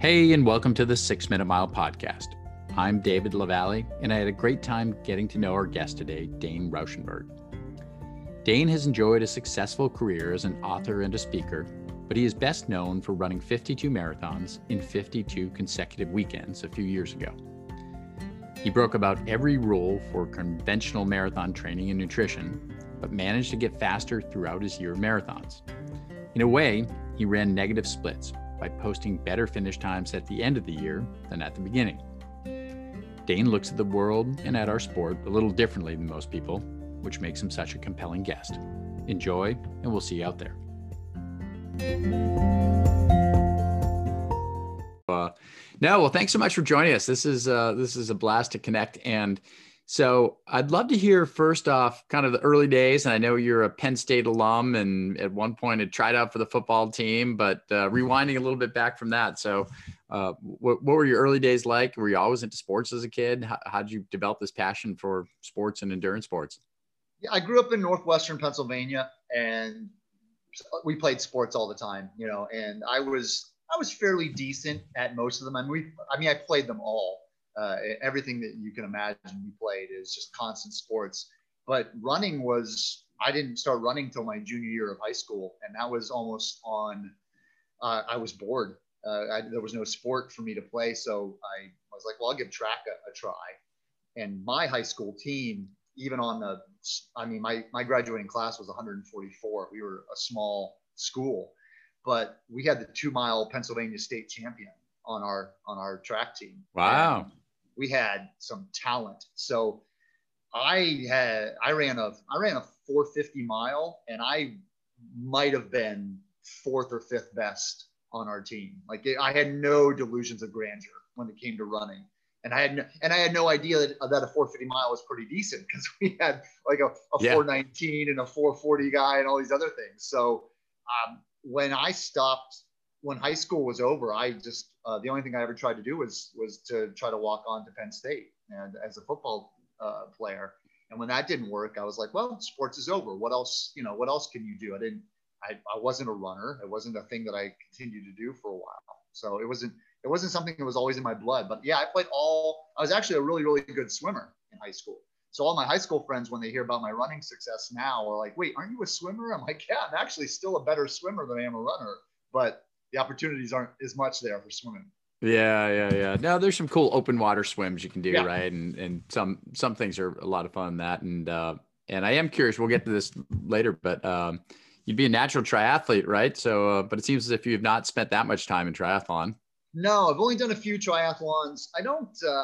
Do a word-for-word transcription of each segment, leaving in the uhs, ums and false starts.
Hey, and welcome to the Six Minute Mile Podcast. I'm David Lavallee, and I had a great time getting to know our guest today, Dane Rauschenberg. Dane has enjoyed a successful career as an author and a speaker, but he is best known for running fifty-two marathons in fifty-two consecutive weekends a few years ago. He broke about every rule for conventional marathon training and nutrition, but managed to get faster throughout his year of marathons. In a way, he ran negative splits by posting better finish times at the end of the year than at the beginning. Dane looks at the world and at our sport a little differently than most people, which makes him such a compelling guest. Enjoy, and we'll see you out there. Uh, no, well, thanks so much for joining us. This is uh, this is a blast to connect. And so I'd love to hear first off kind of the early days. And I know you're a Penn State alum and at one point had tried out for the football team, but uh, rewinding a little bit back from that. So uh, what, what were your early days like? Were you always into sports as a kid? How, how did you develop this passion for sports and endurance sports? Yeah, I grew up in Northwestern Pennsylvania, and we played sports all the time, you know, and I was, I was fairly decent at most of them. I mean, we, I mean, I played them all. Uh, everything that you can imagine we played is just constant sports. But running was, I didn't start running till my junior year of high school. And that was almost on, uh, I was bored. Uh, I, there was no sport for me to play. So I, I was like, well, I'll give track a, a try. And my high school team, even on the, I mean, my, my graduating class was one hundred forty-four. We were a small school, but we had the two mile Pennsylvania state champion on our, on our track team. Wow. And we had some talent. So I had, I ran a, I ran a four fifty mile, and I might've been fourth or fifth best on our team. Like it, I had no delusions of grandeur when it came to running. And I had, no, and I had no idea that, that a four fifty mile was pretty decent, because we had like a, a yeah. four nineteen and a four forty guy and all these other things. So um, when I stopped, when high school was over, I just, uh, the only thing I ever tried to do was, was to try to walk on to Penn State and as a football uh, player. And when that didn't work, I was like, well, sports is over. What else, you know, what else can you do? I didn't, I, I wasn't a runner. It wasn't a thing that I continued to do for a while. So it wasn't, it wasn't something that was always in my blood. But yeah, I played all, I was actually a really, really good swimmer in high school. So all my high school friends, when they hear about my running success now, are like, wait, aren't you a swimmer? I'm like, yeah, I'm actually still a better swimmer than I am a runner. But the opportunities aren't as much there for swimming. Yeah, yeah, yeah. No, there's some cool open water swims you can do, yeah. right? And and some some things are a lot of fun in that. And uh, and I am curious. We'll get to this later, but um, you'd be a natural triathlete, right? So, uh, but it seems as if you have not spent that much time in triathlon. No, I've only done a few triathlons. I don't. Uh,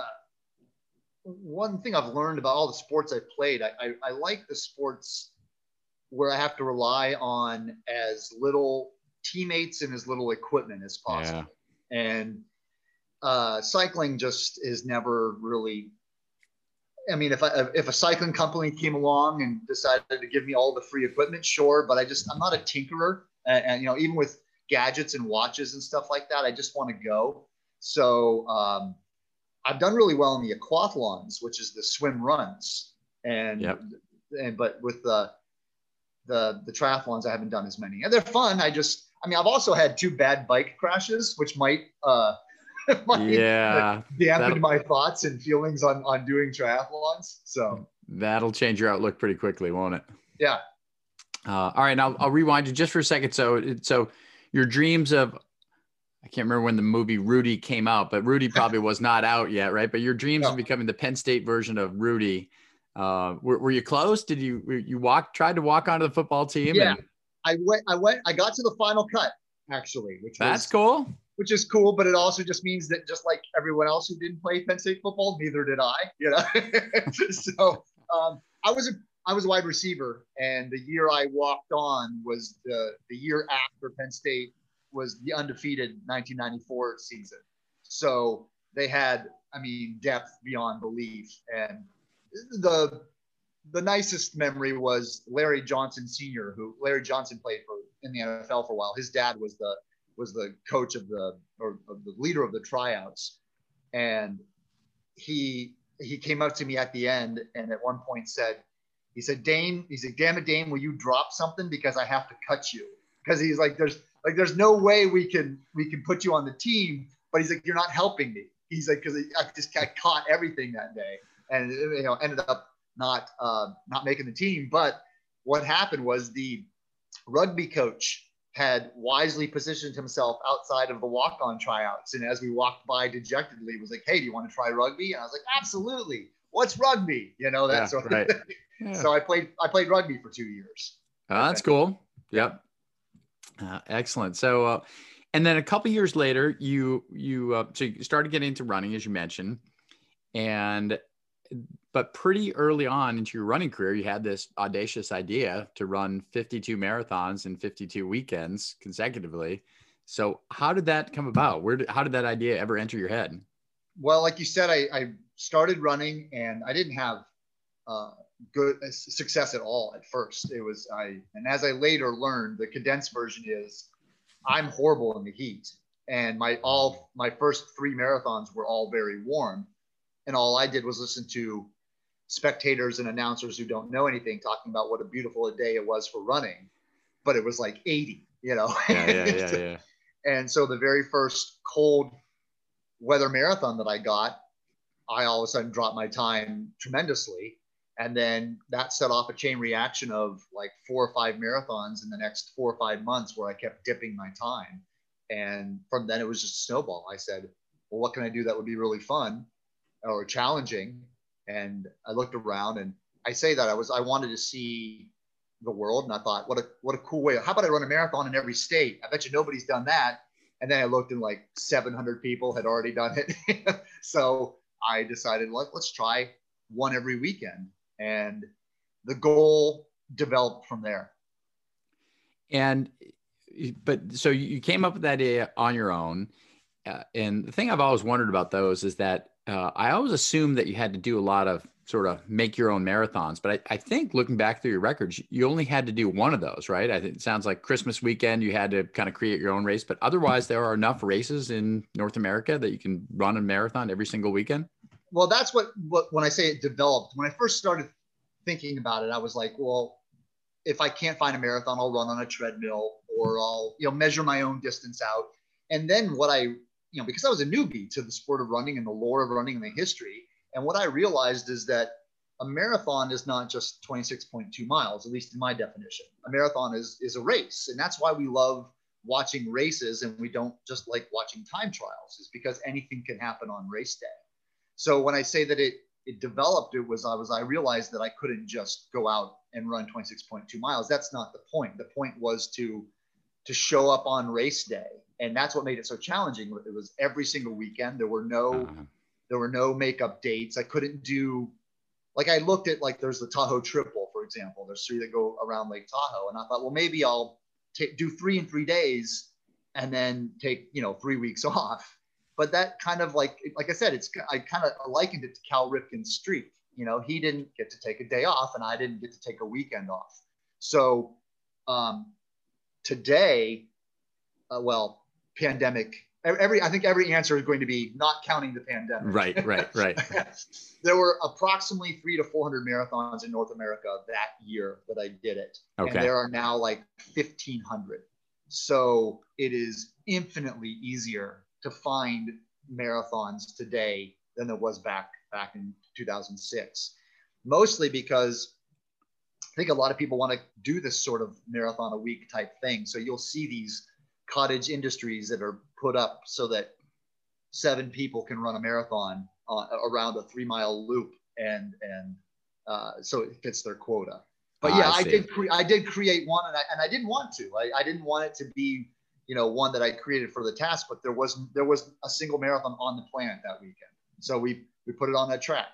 one thing I've learned about all the sports I've played, I, I, I like the sports where I have to rely on as little teammates and as little equipment as possible. Yeah. And uh, cycling just is never really, I mean, if I, if a cycling company came along and decided to give me all the free equipment, sure. But I just, I'm not a tinkerer. And, and you know, even with gadgets and watches and stuff like that, I just want to go. So um, I've done really well in the aquathlons, which is the swim runs. And, yep. and, but with the, the, the triathlons, I haven't done as many, and they're fun. I just, I mean, I've also had two bad bike crashes, which might, uh, might yeah, dampen my thoughts and feelings on, on doing triathlons. So that'll change your outlook pretty quickly, won't it? Yeah. Uh, all right. Now I'll rewind you just for a second. So, so your dreams of, I can't remember when the movie Rudy came out, but Rudy probably was not out yet. Right. But your dreams no. of becoming the Penn State version of Rudy, uh, were, were you close? Did you, you walk, tried to walk onto the football team? Yeah. And, I went, I went, I got to the final cut actually, which that's was, cool, which is cool. But it also just means that just like everyone else who didn't play Penn State football, neither did I, you know? so um, I was, a, I was a wide receiver, and the year I walked on was the, the year after Penn State was the undefeated nineteen ninety-four season. So they had, I mean, depth beyond belief. And the, the nicest memory was Larry Johnson Senior, who Larry Johnson played for in the N F L for a while. His dad was the was the coach of the or of the leader of the tryouts, and he he came up to me at the end and at one point said, he said, Dane, he said, damn it, Dane, will you drop something because I have to cut you? Because he's like, there's like there's no way we can we can put you on the team but he's like, you're not helping me. He's like, because I just I caught everything that day, and you know, ended up not uh, not making the team. But what happened was the rugby coach had wisely positioned himself outside of the walk-on tryouts, and as we walked by dejectedly, was like, "Hey, do you want to try rugby?" And I was like, "Absolutely. What's rugby?" You know that Yeah, sort of right. thing. Yeah. So I played I played rugby for two years. Oh, that's cool. Yep. Uh, excellent. So, uh, and then a couple years later, you you uh, so you started getting into running, as you mentioned, and but pretty early on into your running career, you had this audacious idea to run fifty-two marathons in fifty-two weekends consecutively. So, how did that come about? Where did, how did that idea ever enter your head? Well, like you said, I, I started running, and I didn't have uh, good success at all at first. It was I, and as I later learned, the condensed version is I'm horrible in the heat, and my all my first three marathons were all very warm, and all I did was listen to spectators and announcers who don't know anything talking about what a beautiful a day it was for running, but it was like eighty, you know. Yeah, yeah, yeah, yeah. And so the very first cold weather marathon that I got, I all of a sudden dropped my time tremendously. And then that set off a chain reaction of like four or five marathons in the next four or five months where I kept dipping my time. And from then it was just a snowball. I said, well, what can I do that would be really fun or challenging? And I looked around, and I say that I was, I wanted to see the world. And I thought, what a, what a cool way. How about I run a marathon in every state? I bet you nobody's done that. And then I looked, and like seven hundred people had already done it. So I decided, Let, let's try one every weekend. And the goal developed from there. And, but so you came up with that idea on your own. Uh, and the thing I've always wondered about those is that uh, I always assumed that you had to do a lot of sort of make your own marathons. But I, I think looking back through your records, you only had to do one of those, right? I think it sounds like Christmas weekend, you had to kind of create your own race. But otherwise, there are enough races in North America that you can run a marathon every single weekend. Well, that's what, what when I say it developed. When I first started thinking about it, I was like, well, if I can't find a marathon, I'll run on a treadmill, or I'll, you know, measure my own distance out. And then what I, you know, because I was a newbie to the sport of running and the lore of running and the history. And what I realized is that a marathon is not just twenty-six point two miles, at least in my definition. A marathon is, is a race. And that's why we love watching races, and we don't just like watching time trials, is because anything can happen on race day. So when I say that it, it developed, it was, I was, I realized that I couldn't just go out and run twenty-six point two miles. That's not the point. The point was to, to show up on race day. And that's what made it so challenging. It was every single weekend. There were no, uh-huh. there were no makeup dates. I couldn't do, like I looked at, like there's the Tahoe Triple, for example. There's three that go around Lake Tahoe. And I thought, well, maybe I'll take, do three in three days and then take, you know, three weeks off. But that kind of like, like I said, it's, I kind of likened it to Cal Ripken's streak. You know, he didn't get to take a day off, and I didn't get to take a weekend off. So um, today, uh, well, pandemic, every, I think every answer is going to be not counting the pandemic. Right, right, right. There were approximately three to four hundred marathons in North America that year that I did it. Okay. And there are now like fifteen hundred. So it is infinitely easier to find marathons today than there was back back in two thousand six. Mostly because I think a lot of people want to do this sort of marathon a week type thing. So you'll see these cottage industries that are put up so that seven people can run a marathon uh, around a three mile loop, and and uh, so it fits their quota. But yeah, I, I did cre- I did create one, and I and I didn't want to. I, I didn't want it to be, you know, one that I created for the task, but there was there was a single marathon on the planet that weekend, so we we put it on that track.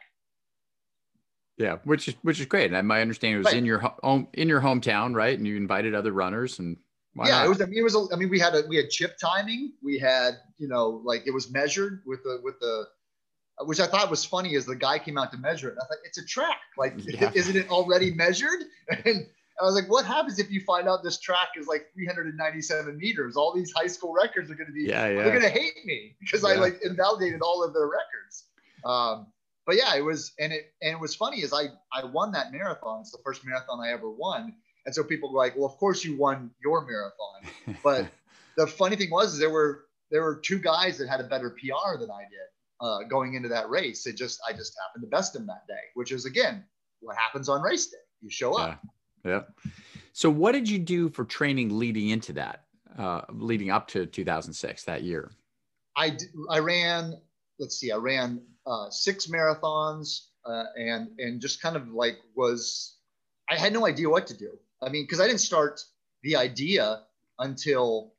Yeah, which is which is great. And my understanding was right. in your home in your hometown, right? And you invited other runners, and why yeah, not? it was. I mean, it was. A, I mean, we had a we had chip timing. We had, you know, like it was measured with the with the, which I thought was funny, is the guy came out to measure it. And I thought, it's a track. Like, yeah. Isn't it already measured? And I was like, what happens if you find out this track is like three hundred ninety-seven meters? All these high school records are going to be, yeah, yeah. they're going to hate me because yeah. I like invalidated all of their records. Um, but yeah, it was, and it, and it was funny is I, I won that marathon. It's the first marathon I ever won. And so people were like, well, of course you won your marathon. But the funny thing was, is there were there were two guys that had a better P R than I did uh, going into that race. It just, I just happened to best them that day, which is again, what happens on race day. You show up. Yeah. yeah. So what did you do for training leading into that, uh, leading up to two thousand six, that year? I, I ran, let's see, I ran uh, six marathons uh, and, and just kind of like was, I had no idea what to do. I mean, cause I didn't start the idea until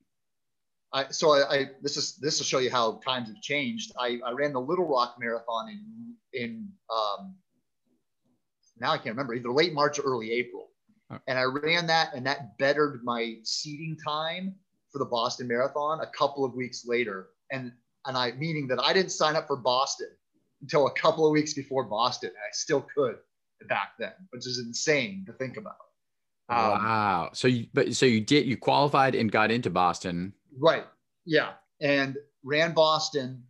I, so I, I, this is, this will show you how times have changed. I, I ran the Little Rock Marathon in, in, um, now I can't remember, either late March or early April. And I ran that, and that bettered my seating time for the Boston Marathon a couple of weeks later. And, and I, meaning that I didn't sign up for Boston until a couple of weeks before Boston. And I still could back then, which is insane to think about. Um, wow. So you, but so you did, you qualified and got into Boston. Right. Yeah. And ran Boston.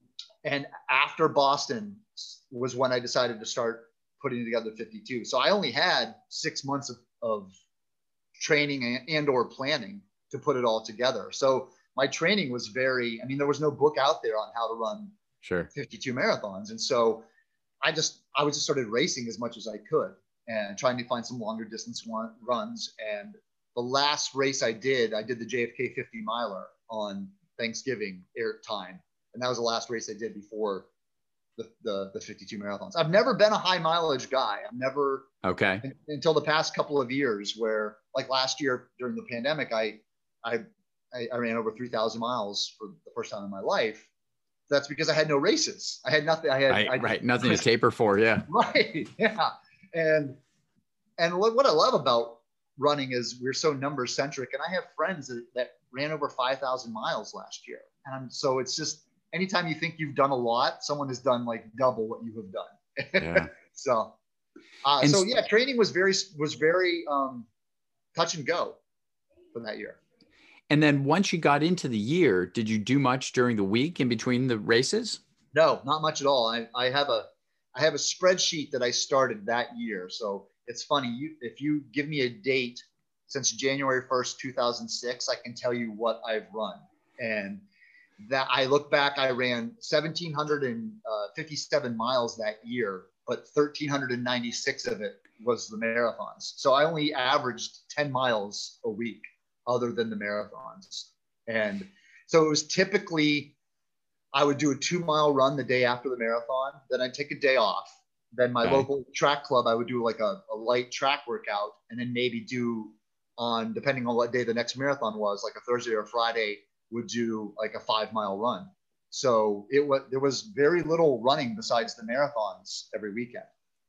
And after Boston was when I decided to start putting together fifty-two. So I only had six months of, of training and, and or planning to put it all together. So my training was very, I mean, there was no book out there on how to run sure. fifty-two marathons. And so I just, I was just started racing as much as I could and trying to find some longer distance one, runs. And the last race I did, I did the J F K fifty miler on Thanksgiving air time. And that was the last race I did before the, the, the fifty-two marathons. I've never been a high mileage guy. I've never, okay. in, until the past couple of years where like last year during the pandemic, I, I, I, I ran over three thousand miles for the first time in my life. That's because I had no races. I had nothing. I had, right, I, right. Nothing to taper for. Yeah. Right. Yeah. And, and what, what I love about running is we're so number centric, and I have friends that, that ran over five thousand miles last year. And I'm, so it's just, anytime you think you've done a lot, someone has done like double what you have done. Yeah. so, uh, so yeah, training was very, was very um, touch and go for that year. And then once you got into the year, did you do much during the week in between the races? No, not much at all. I, I have a, I have a spreadsheet that I started that year. So it's funny. You, if you give me a date since January first, two thousand six, I can tell you what I've run. And that I look back, I ran one thousand seven hundred fifty-seven miles that year, but one thousand three hundred ninety-six of it was the marathons. So I only averaged ten miles a week other than the marathons. And so it was typically, I would do a two mile run the day after the marathon. Then I'd take a day off. Then my okay. local track club, I would do like a, a light track workout, and then maybe do on, depending on what day the next marathon was, like a Thursday or Friday, would do like a five mile run. So it was, there was very little running besides the marathons every weekend.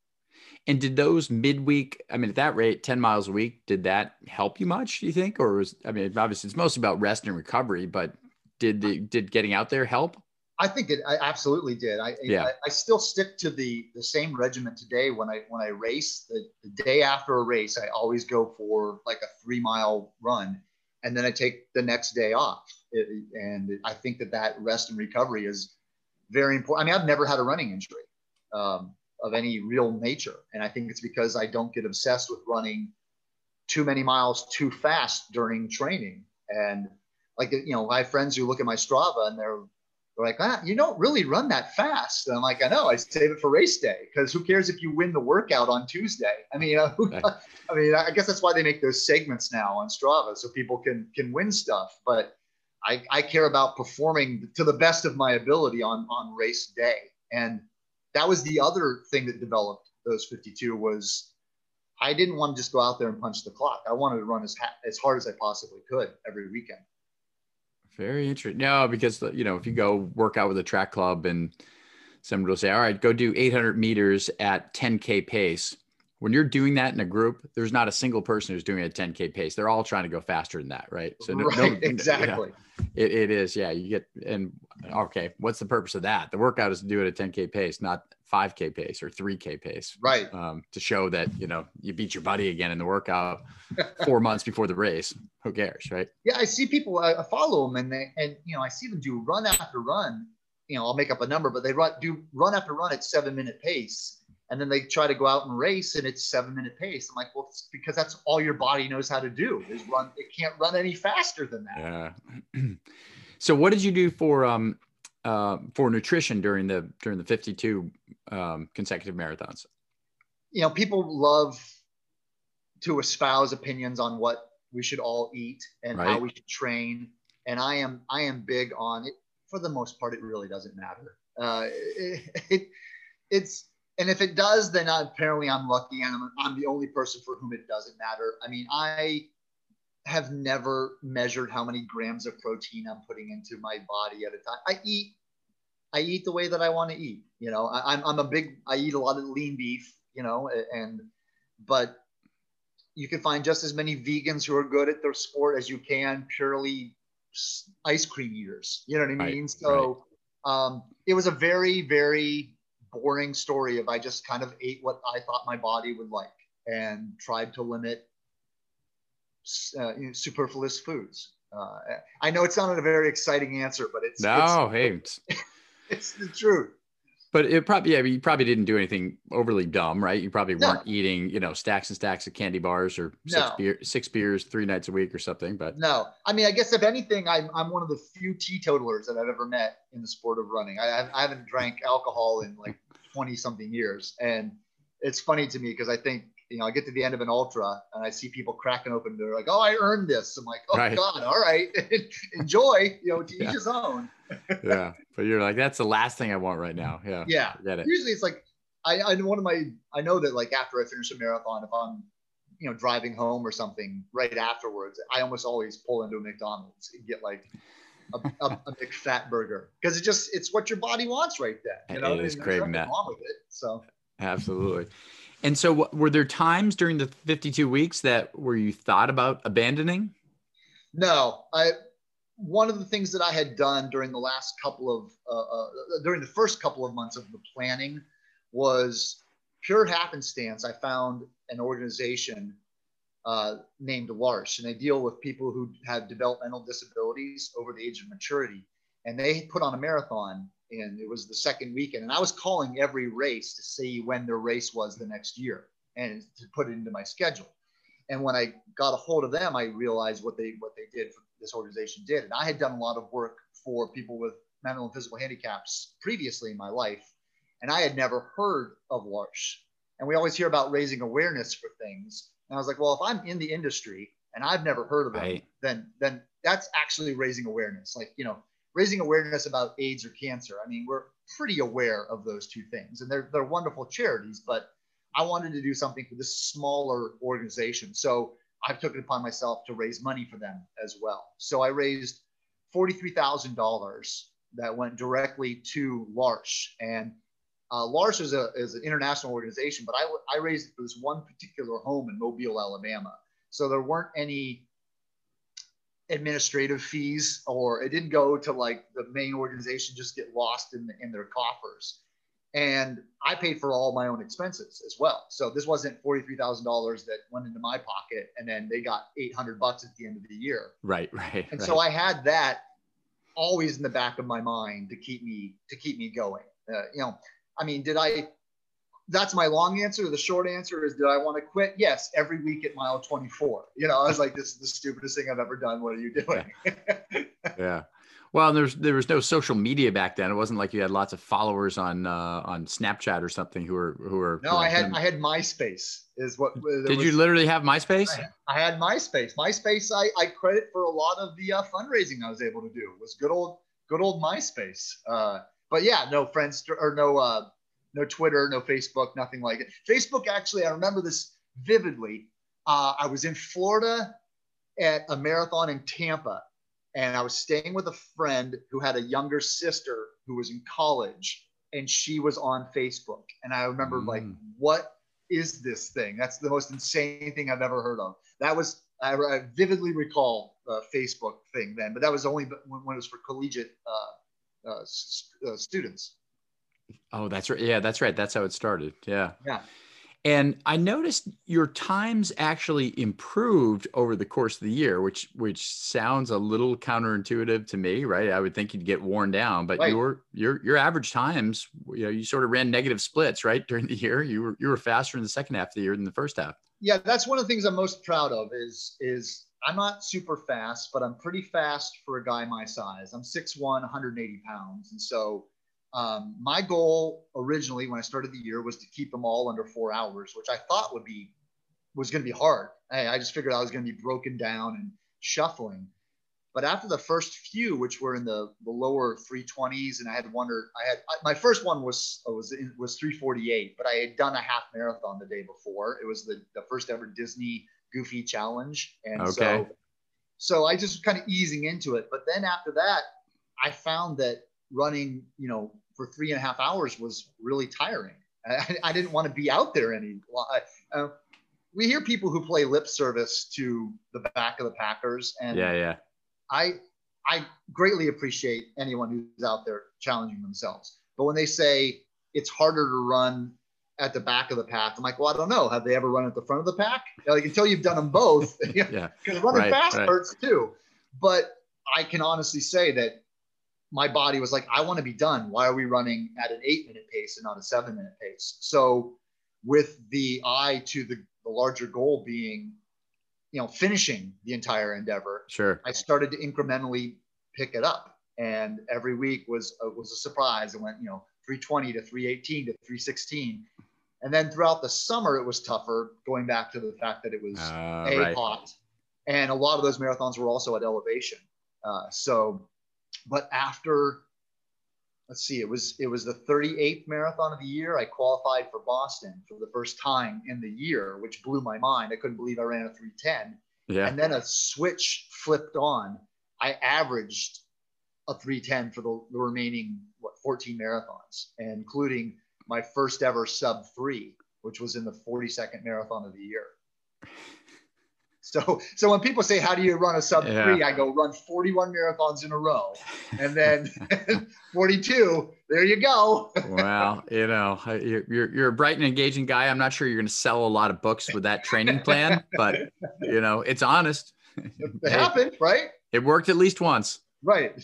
And did those midweek, I mean, at that rate, ten miles a week, did that help you much, do you think? Or was, I mean, obviously it's mostly about rest and recovery, but did the, did getting out there help? I think it I absolutely did. I, yeah. I, I still stick to the, the same regiment today. When I, when I race, the, the day after a race, I always go for like a three mile run, and then I take the next day off. It, and I think that that rest and recovery is very important. I mean, I've never had a running injury um, of any real nature. And I think it's because I don't get obsessed with running too many miles too fast during training. And like, you know, I have friends who look at my Strava and they're, they're like, ah, you don't really run that fast. And I'm like, I know, I save it for race day, because who cares if you win the workout on Tuesday? I mean, uh, who, I mean, I guess that's why they make those segments now on Strava, so people can, can win stuff. But I, I care about performing to the best of my ability on, on race day. And that was the other thing that developed those fifty-two was I didn't want to just go out there and punch the clock. I wanted to run as, ha- as hard as I possibly could every weekend. Very interesting. No, because, you know, if you go work out with a track club and somebody will say, all right, go do eight hundred meters at ten K pace. When you're doing that in a group, there's not a single person who's doing it at ten K pace. They're all trying to go faster than that. Right. So no, right, no exactly. Yeah, it, it is. Yeah. You get, and okay, what's the purpose of that? The workout is to do it at ten K pace, not five K pace or three K pace. Right. Um, to show that, you know, you beat your buddy again in the workout four months before the race. Who cares? Right. Yeah. I see people, I follow them and they, and, you know, I see them do run after run, you know, I'll make up a number, but they run, do run after run at seven minute pace. And then they try to go out and race and it's seven minute pace. I'm like, well, it's because that's all your body knows how to do is run. It can't run any faster than that. Yeah. So what did you do for, um, uh, for nutrition during the, during the fifty-two um, consecutive marathons? You know, people love to espouse opinions on what we should all eat and Right. how we should train. And I am, I am big on it. For the most part, it really doesn't matter. Uh, it, it, it's, and if it does, then apparently I'm lucky and I'm, I'm the only person for whom it doesn't matter. I mean, I have never measured how many grams of protein I'm putting into my body at a time. I eat, I eat the way that I want to eat. You know, I, I'm, I'm a big, I eat a lot of lean beef, you know, and, but you can find just as many vegans who are good at their sport as you can purely ice cream eaters. You know what I mean? Right, so right. Um, it was a very, very boring story of I just kind of ate what I thought my body would like and tried to limit uh, you know, superfluous foods. Uh, I know it sounded a very exciting answer, but it's no, it's, hey, it's, it's the truth. But it probably, yeah, you probably didn't do anything overly dumb, right? You probably no. weren't eating, you know, stacks and stacks of candy bars or six no. beer, six beers, three nights a week or something. But no, I mean, I guess if anything, I'm I'm one of the few teetotalers that I've ever met in the sport of running. I I haven't drank alcohol in like twenty something years, and it's funny to me because I think, you know, I get to the end of an ultra and I see people cracking open. They're like, "Oh, I earned this." I'm like, "Oh right. God, all right, enjoy." You know, to yeah. each his own. Yeah, but you're like, that's the last thing I want right now. Yeah, yeah. Get it. Usually, it's like I I one of my I know that like after I finish a marathon, if I'm you know driving home or something right afterwards, I almost always pull into a McDonald's and get like a, a, a McFat burger because it just it's what your body wants right then. You know, it is and craving there's nothing that. wrong with it. So absolutely. And so, were there times during the fifty-two weeks that where you thought about abandoning? No, I. One of the things that I had done during the last couple of uh, uh, during the first couple of months of the planning was pure happenstance. I found an organization uh, named L'Arche, and they deal with people who have developmental disabilities over the age of maturity. And they put on a marathon, and it was the second weekend. And I was calling every race to see when their race was the next year and to put it into my schedule. And when I got a hold of them, I realized what they what they did, for this organization did. And I had done a lot of work for people with mental and physical handicaps previously in my life, and I had never heard of L'Arche. And we always hear about raising awareness for things. And I was like, well, if I'm in the industry and I've never heard of them, right. then then that's actually raising awareness. Like, you know, raising awareness about AIDS or cancer. I mean, we're pretty aware of those two things, and they're they're wonderful charities, but I wanted to do something for this smaller organization. So I took it upon myself to raise money for them as well. So I raised forty-three thousand dollars that went directly to L'Arche. And uh, L'Arche is, a, is an international organization, but I, I raised it for this one particular home in Mobile, Alabama. So there weren't any administrative fees, or it didn't go to like the main organization, just get lost in, the, in their coffers. And I paid for all my own expenses as well. So this wasn't forty-three thousand dollars that went into my pocket and then they got eight hundred bucks at the end of the year. Right, right. And right. so I had that always in the back of my mind to keep me, to keep me going. Uh, you know, I mean, did I, that's my long answer. The short answer is, did I want to quit? Yes. Every week at mile twenty-four, you know, I was like, this is the stupidest thing I've ever done. What are you doing? Yeah. yeah. Well, there's there was no social media back then. It wasn't like you had lots of followers on uh, on Snapchat or something who were who were. No, you know, I had them. I had MySpace. Is what did was, you literally have MySpace? I, I had MySpace. MySpace. I, I credit for a lot of the uh, fundraising I was able to do. Was good old good old MySpace. Uh, but yeah, no friends or no uh, no Twitter, no Facebook, nothing like it. Facebook, actually, I remember this vividly. Uh, I was in Florida at a marathon in Tampa. And I was staying with a friend who had a younger sister who was in college, and she was on Facebook. And I remember mm. like, what is this thing? That's the most insane thing I've ever heard of. That was, I, I vividly recall the Facebook thing then, but that was only when, when it was for collegiate uh, uh, uh, students. Oh, that's right. Yeah, that's right. That's how it started. Yeah. Yeah. And I noticed your times actually improved over the course of the year, which which sounds a little counterintuitive to me, right? I would think you'd get worn down, but right. your your your average times, you know, you sort of ran negative splits, right? During the year, you were you were faster in the second half of the year than the first half. Yeah, that's one of the things I'm most proud of is is I'm not super fast, but I'm pretty fast for a guy my size. I'm six one, one hundred eighty pounds. And so um, my goal originally when I started the year was to keep them all under four hours, which I thought would be, was going to be hard. I, I just figured I was going to be broken down and shuffling. But after the first few, which were in the, the lower three twenties, and I had one or I had my first one was was was three forty-eight, but I had done a half marathon the day before. It was the, the first ever Disney Goofy Challenge, and okay. so so I just kind of easing into it. But then after that, I found that running, you know, for three and a half hours was really tiring. I, I didn't want to be out there any. Uh, we hear people who play lip service to the back of the Packers, and yeah, yeah. I I greatly appreciate anyone who's out there challenging themselves. But when they say it's harder to run at the back of the pack, I'm like, well, I don't know. Have they ever run at the front of the pack? Like, until you've done them both, yeah, because running right, fast right. hurts too. But I can honestly say that my body was like, I want to be done. Why are we running at an eight minute pace and not a seven minute pace? So with the eye to the, the larger goal being, you know, finishing the entire endeavor, sure, I started to incrementally pick it up, and every week was uh, was a surprise. It went, you know, three twenty to three eighteen to three sixteen, and then throughout the summer it was tougher, going back to the fact that it was uh, a right. hot, and a lot of those marathons were also at elevation. Uh, so, but after, let's see, it was it was the thirty-eighth marathon of the year. I qualified for Boston for the first time in the year, which blew my mind. I couldn't believe I ran a three ten. Yeah. And then a switch flipped on. I averaged a three ten for the, the remaining, what, fourteen marathons, including my first ever sub three, which was in the forty-second marathon of the year. So, so when people say, how do you run a sub yeah. three? I go, run forty-one marathons in a row. And then forty-two, there you go. Well, you know, you're, you're, you're a bright and engaging guy. I'm not sure you're going to sell a lot of books with that training plan, but you know, it's honest. It hey, happened, right? It worked at least once. Right.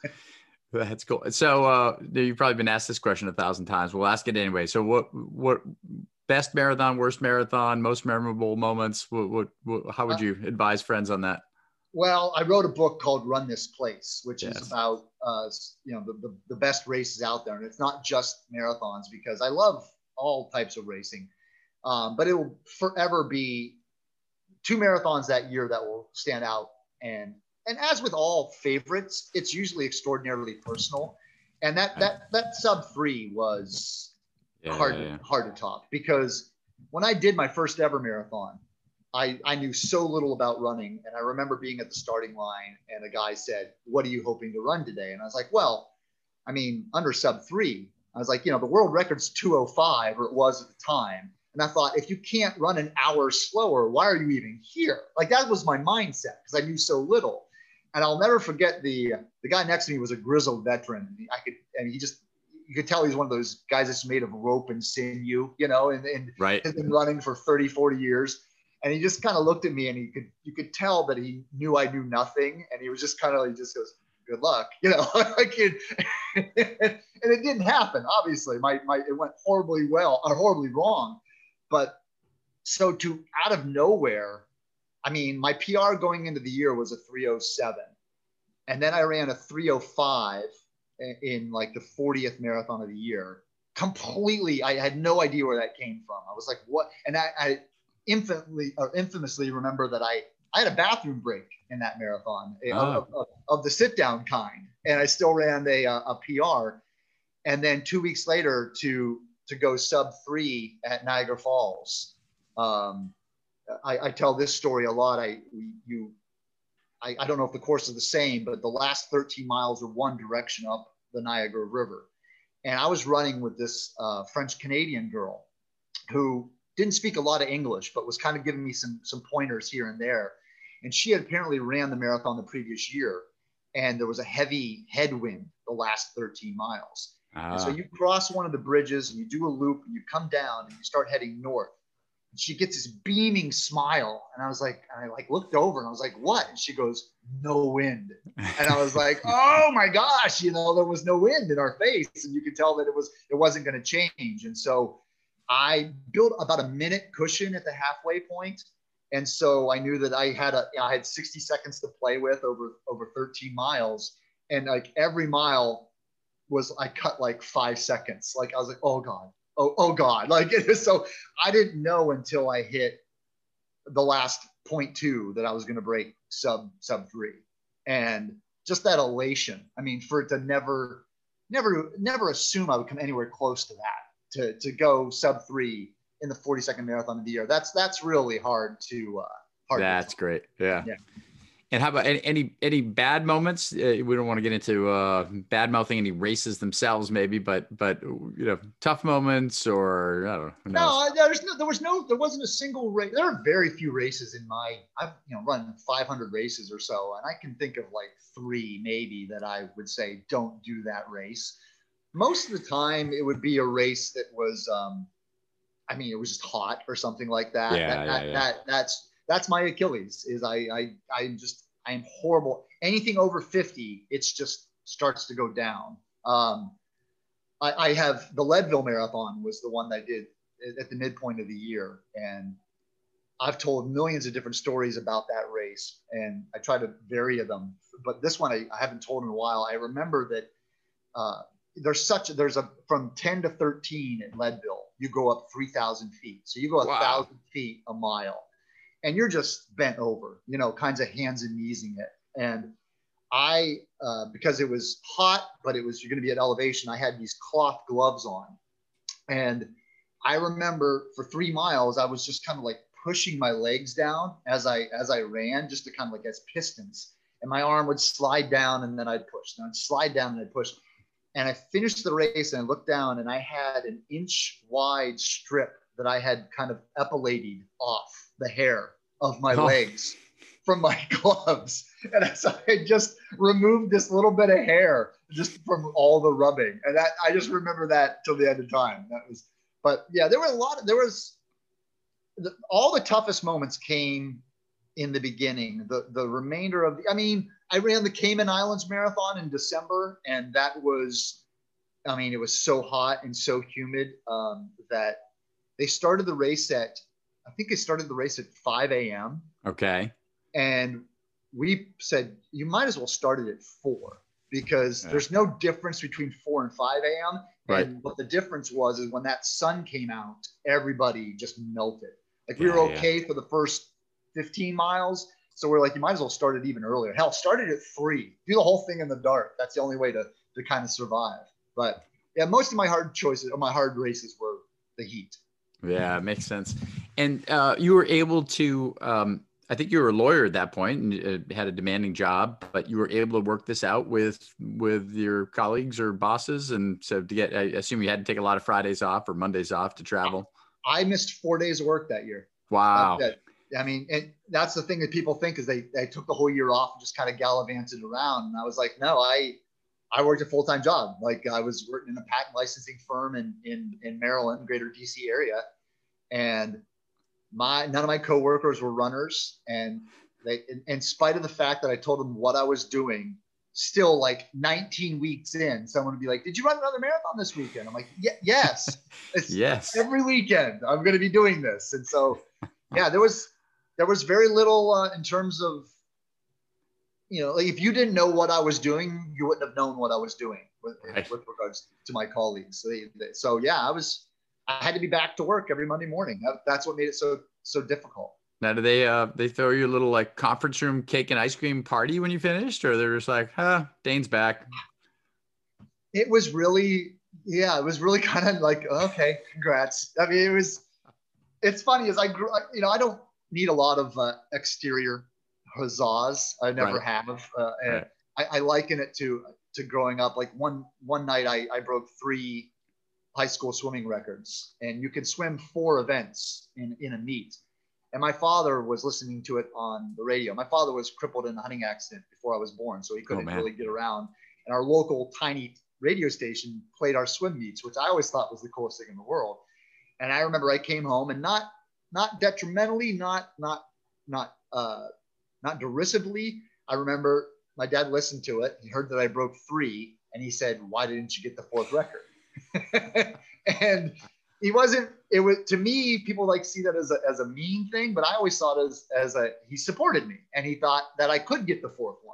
That's cool. So uh, you've probably been asked this question a thousand times. We'll ask it anyway. So what, what best marathon, worst marathon, most memorable moments? What, what, what how would you advise friends on that? Well, I wrote a book called Run This Place, which yes. is about, uh, you know, the, the, the best races out there. And it's not just marathons, because I love all types of racing. Um, but it will forever be two marathons that year that will stand out. And, and as with all favorites, it's usually extraordinarily personal. And that, that, that sub three was yeah, hard, yeah, yeah. hard to top, because when I did my first ever marathon, I, I knew so little about running. And I remember being at the starting line and a guy said, what are you hoping to run today? And I was like, well, I mean, under sub three. I was like, you know, the world record's two oh five, or it was at the time. And I thought, if you can't run an hour slower, why are you even here? Like, that was my mindset, because I knew so little. And I'll never forget the the guy next to me was a grizzled veteran. I could, and he just, you could tell he's one of those guys that's made of rope and sinew, you know, and, and right. has been running for thirty, forty years. And he just kind of looked at me, and he could, you could tell that he knew I knew nothing. And he was just kind of, he just goes, good luck, you know, like it, and it didn't happen. Obviously my, my, it went horribly well or horribly wrong. But so to out of nowhere, I mean, my P R going into the year was a three oh seven. And then I ran a three oh five in, in like the fortieth marathon of the year. Completely, I had no idea where that came from. I was like, what? And I, I infinitely or infamously remember that I, I had a bathroom break in that marathon oh. of, of, of the sit down kind. And I still ran a, a P R. And then two weeks later to, to go sub three at Niagara Falls. Um, I, I tell this story a lot. I, you, I, I don't know if the course is the same, but the last thirteen miles are one direction up the Niagara River. And I was running with this uh, French Canadian girl who didn't speak a lot of English, but was kind of giving me some, some pointers here and there. And she had apparently ran the marathon the previous year, and there was a heavy headwind the last thirteen miles. Ah. And so you cross one of the bridges and you do a loop and you come down and you start heading north. And she gets this beaming smile. And I was like, and I like looked over and I was like, what? And she goes, no wind. And I was like, oh my gosh, you know, there was no wind in our face. And you could tell that it was, it wasn't going to change. And so I built about a minute cushion at the halfway point. And so I knew that I had a, I had sixty seconds to play with over, over thirteen miles. And like every mile was, I cut like five seconds. Like I was like, oh God, oh, oh God. Like, it was, so I didn't know until I hit the last point two that I was going to break sub, sub three. And just that elation. I mean, for it to never, never, never assume I would come anywhere close to that, to, to go sub three in the forty second marathon of the year. That's, that's really hard to, uh, hard That's to great. Yeah. yeah. And how about any, any, any bad moments? Uh, we don't want to get into uh, bad mouthing any races themselves maybe, but, but, you know, tough moments or I don't know. Who knows? No, there's no, there was no, there wasn't a single race. There are very few races in my, I've, you know, run five hundred races or so. And I can think of like three maybe that I would say, don't do that race. Most of the time it would be a race that was, um, I mean, it was just hot or something like that. Yeah, that, yeah, that, yeah. that that's, that's my Achilles is I, I, I just, I am horrible. Anything over fifty, it's just starts to go down. Um, I, I have the Leadville Marathon was the one that I did at the midpoint of the year. And I've told millions of different stories about that race and I try to vary them, but this one I, I haven't told in a while. I remember that, uh, there's such there's a from ten to thirteen at Leadville, you go up three thousand feet. So you go a Wow. thousand feet a mile and you're just bent over, you know, kinds of hands and kneesing it. And I, uh, because it was hot, but it was, you're going to be at elevation. I had these cloth gloves on. And I remember for three miles, I was just kind of like pushing my legs down as I, as I ran, just to kind of like as pistons, and my arm would slide down and then I'd push, and I'd slide down and I'd push. And I finished the race and I looked down and I had an inch wide strip that I had kind of epilated off the hair of my Oh. legs from my gloves. And so I just removed this little bit of hair just from all the rubbing. And that, I just remember that till the end of time. That was, but yeah, there were a lot of, there was the, all the toughest moments came in the beginning. The, the remainder of the, I mean, I ran the Cayman Islands Marathon in December, and that was, I mean, it was so hot and so humid um, that they started the race at, I think they started the race at five a.m. Okay. And we said, you might as well start it at four because Yeah. there's no difference between four and five a.m. Right. And what the difference was is when that sun came out, everybody just melted. Like we Yeah, were okay for the first fifteen miles. So we're like, you might as well start it even earlier. Hell, start it at three. Do the whole thing in the dark. That's the only way to, to kind of survive. But yeah, most of my hard choices or my hard races were the heat. Yeah, it makes sense. And uh, you were able to, um, I think you were a lawyer at that point and uh, had a demanding job, but you were able to work this out with with your colleagues or bosses. And so to get, I assume you had to take a lot of Fridays off or Mondays off to travel. I missed four days of work that year. Wow. That's it. I mean, and that's the thing that people think is they, they took the whole year off and just kind of gallivanted around. And I was like, no, I, I worked a full-time job. Like I was working in a patent licensing firm in, in, in Maryland, greater D C area. And my, none of my coworkers were runners. And they, in, in spite of the fact that I told them what I was doing, still like nineteen weeks in, someone would be like, did you run another marathon this weekend? I'm like, yeah, yes. It's Yes. every weekend I'm going to be doing this. And so, yeah, there was, there was very little uh, in terms of, you know, like if you didn't know what I was doing, you wouldn't have known what I was doing with, Right. with regards to my colleagues. So, they, they, so yeah, I was, I had to be back to work every Monday morning. That, that's what made it so, so difficult. Now, do they uh they throw you a little like conference room cake and ice cream party when you finished, or they're just like, huh, Dane's back? It was really, yeah, it was really kind of like, okay, congrats. I mean, it was, it's funny as I grew, you know, I don't need a lot of uh, exterior huzzas. I never Right. have. Uh, and Right. I, I liken it to, to growing up. Like one, one night I, I broke three high school swimming records, and you can swim four events in, in a meet. And my father was listening to it on the radio. My father was crippled in a hunting accident before I was born, so he couldn't man. really get around. And our local tiny radio station played our swim meets, which I always thought was the coolest thing in the world. And I remember I came home, and not not detrimentally, not not not uh, not derisively. I remember my dad listened to it. He heard that I broke three, and he said, "Why didn't you get the fourth record?" And he wasn't, it was, to me, people like see that as a, as a mean thing, but I always saw it as, as a, he supported me and he thought that I could get the fourth one.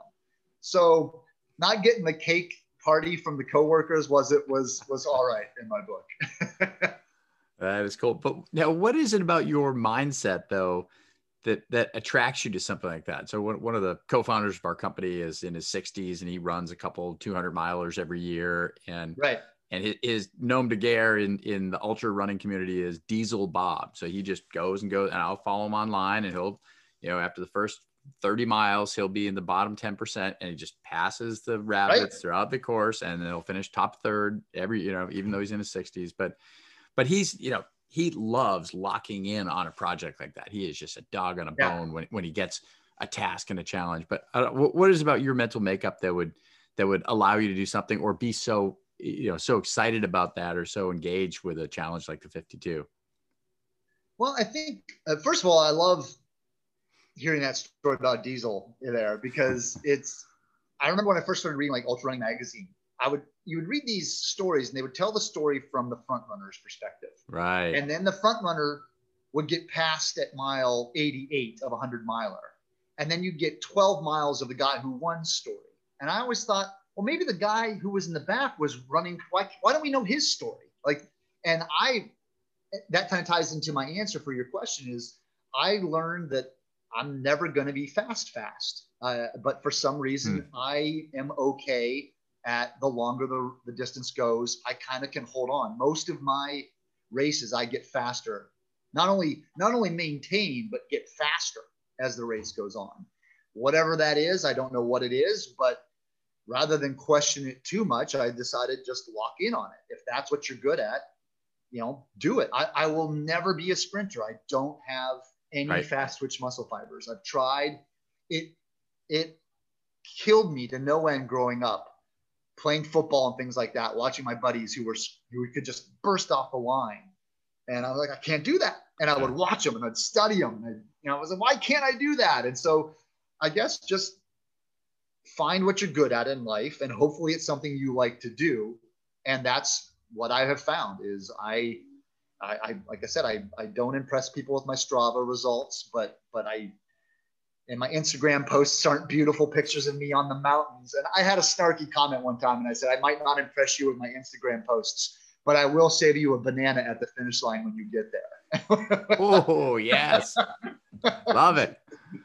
So not getting the cake party from the coworkers was, it was, was all right in my book. That is cool. But now what is it about your mindset though, that, that attracts you to something like that? So one, one of the co-founders of our company is in his sixties and he runs a couple two hundred milers every year. And right. And his nom de guerre in, in the ultra running community is Diesel Bob. So he just goes and goes, and I'll follow him online, and he'll, you know, after the first thirty miles, he'll be in the bottom ten percent, and he just passes the rabbits right. throughout the course, and then he'll finish top third every, you know, even though he's in his sixties. But, but he's, you know, he loves locking in on a project like that. He is just a dog on a yeah. bone when, when he gets a task and a challenge. But uh, what, what is about your mental makeup that would, that would allow you to do something or be so, you know, so excited about that or so engaged with a challenge like the fifty-two? Well, I think, uh, first of all, I love hearing that story about Diesel there because it's, I remember when I first started reading like Ultra Running Magazine, I would, you would read these stories and they would tell the story from the front runner's perspective. Right. And then the front runner would get passed at mile eighty-eight of a hundred miler. And then you get twelve miles of the guy who won story. And I always thought, well, maybe the guy who was in the back was running. Why, why don't we know his story? Like, and I, that kind of ties into my answer for your question is I learned that I'm never going to be fast, fast. Uh, but for some reason, hmm. I am okay at the longer the, the distance goes, I kind of can hold on. Most of my races, I get faster, not only, not only maintain, but get faster as the race goes on. Whatever that is, I don't know what it is, but rather than question it too much, I decided just lock in on it. If that's what you're good at, you know, do it. I, I will never be a sprinter. I don't have any right. fast twitch muscle fibers. I've tried. It, it killed me to no end growing up, playing football and things like that, watching my buddies who were, who could just burst off the line. And I was like, I can't do that. And I would watch them and I'd study them. And, you know, I was like, why can't I do that? And so I guess just find what you're good at in life. And hopefully it's something you like to do. And that's what I have found is I, I, I like I said, I, I don't impress people with my Strava results, but, but I, and my Instagram posts aren't beautiful pictures of me on the mountains. And I had a snarky comment one time and I said, I might not impress you with my Instagram posts, but I will save you a banana at the finish line when you get there. Oh, yes. Love it.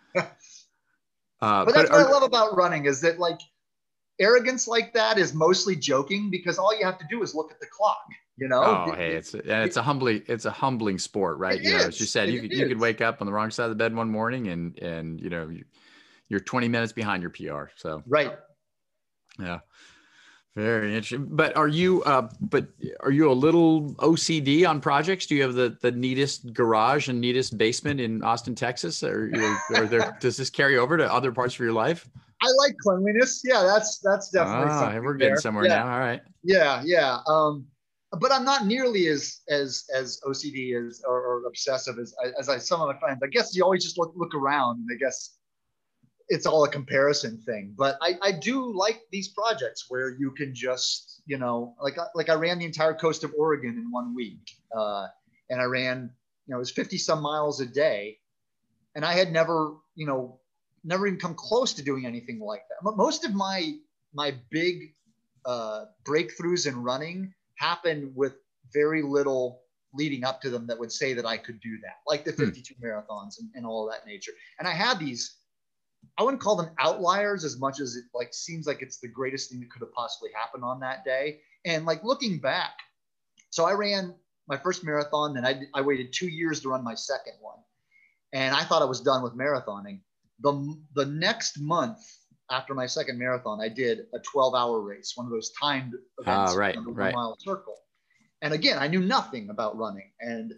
Uh, but that's but what are, I love about running is that like arrogance like that is mostly joking because all you have to do is look at the clock, you know? Oh, hey, it's, and it's a humbling, it's a humbling sport, right? You know, is. as you said, you could, you could wake up on the wrong side of the bed one morning and, and, you know, you're twenty minutes behind your P R. So, right. Yeah. Very interesting. But are you, uh, but are you a little O C D on projects? Do you have the, the neatest garage and neatest basement in Austin, Texas? Or, or there, does this carry over to other parts of your life? I like cleanliness. Yeah, that's, that's definitely ah, something we're getting there. somewhere yeah. now. All right. Yeah. Yeah. Um, but I'm not nearly as, as, as O C D as, or, or obsessive as, as I, some of my friends. I guess you always just look, look around and I guess it's all a comparison thing, but I, I do like these projects where you can just, you know, like, like I ran the entire coast of Oregon in one week. Uh, and I ran, you know, it was fifty some miles a day. And I had never, you know, never even come close to doing anything like that. But most of my, my big uh, breakthroughs in running happened with very little leading up to them that would say that I could do that, like the fifty-two hmm. marathons and, and all of that nature. And I had these, I wouldn't call them outliers as much as it like seems like it's the greatest thing that could have possibly happened on that day. And like looking back, so I ran my first marathon and I, I waited two years to run my second one. And I thought I was done with marathoning. The, the next month after my second marathon, I did a twelve hour race, one of those timed events ah, right, on the right. one mile circle. And again, I knew nothing about running. And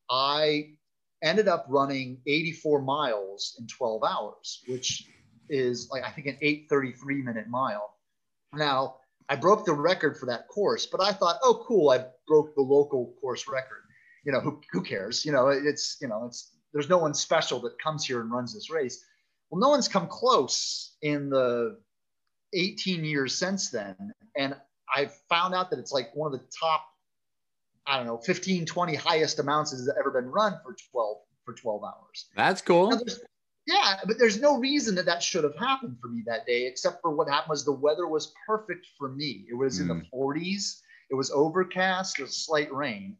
I ended up running eighty-four miles in twelve hours, which is like, I think an eight thirty-three minute mile. Now I broke the record for that course, but I thought, oh, cool. I broke the local course record. You know, who, who cares? You know, it's, you know, it's, there's no one special that comes here and runs this race. Well, no one's come close in the eighteen years since then. And I found out that it's like one of the top I don't know, fifteen, twenty highest amounts has ever been run for twelve, for twelve hours. That's cool. Yeah, but there's no reason that that should have happened for me that day, except for what happened was the weather was perfect for me. It was mm. in the forties. It was overcast. It was slight rain.